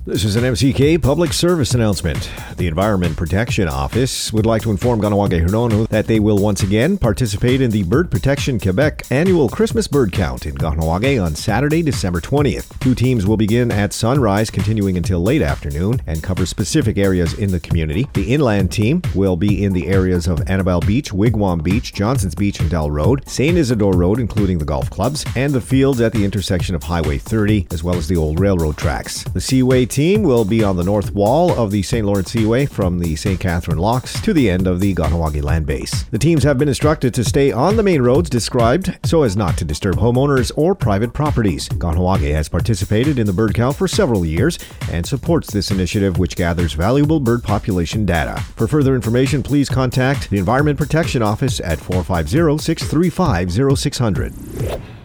This is an MCK public service announcement. The Environment Protection Office would like to inform Kahnawake-Hunonu that they will once again participate in the Bird Protection Quebec annual Christmas bird count in Kahnawake on Saturday, December 20th. 2 teams will begin at sunrise, continuing until late afternoon, and cover specific areas in the community. The inland team will be in the areas of Annabelle Beach, Wigwam Beach, Johnson's Beach and Dell Road, St. Isidore Road, including the golf clubs, and the fields at the intersection of Highway 30, as well as the old railroad tracks. The Seaway team will be on the north wall of the St. Lawrence Seaway from the St. Catherine Locks to the end of the Kahnawake land base. The teams have been instructed to stay on the main roads described so as not to disturb homeowners or private properties. Kahnawake has participated in the bird count for several years and supports this initiative, which gathers valuable bird population data. For further information, please contact the Environment Protection Office at 450-635-0600.